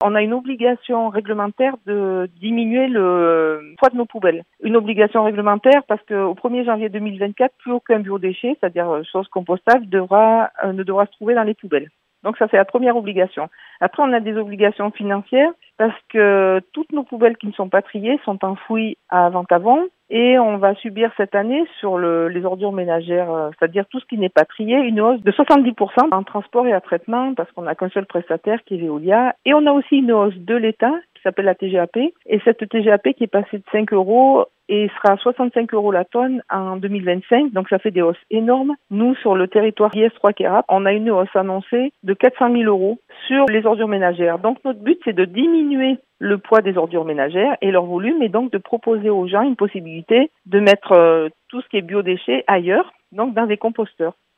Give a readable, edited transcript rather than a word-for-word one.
On a une obligation réglementaire de diminuer le poids de nos poubelles. Une obligation réglementaire parce qu'au 1er janvier 2024, plus aucun biodéchet, c'est-à-dire chose compostable, ne devra se trouver dans les poubelles. Donc ça, c'est la première obligation. Après, on a des obligations financières parce que toutes nos poubelles qui ne sont pas triées sont enfouies à Ventavon et on va subir cette année sur les ordures ménagères, c'est-à-dire tout ce qui n'est pas trié, une hausse de 70% en transport et à traitement parce qu'on n'a qu'un seul prestataire qui est Veolia. Et on a aussi une hausse de l'État qui s'appelle la TGAP et cette TGAP qui est passée de 5 euros et sera à 65 euros la tonne en 2025. Donc ça fait des hausses énormes. Nous, sur le territoire IS3-Kérap, on a une hausse annoncée de 400 000 euros sur les ordures ménagères. Donc notre but, c'est de diminuer le poids des ordures ménagères et leur volume et donc de proposer aux gens une possibilité de mettre tout ce qui est biodéchets ailleurs, donc dans des composteurs.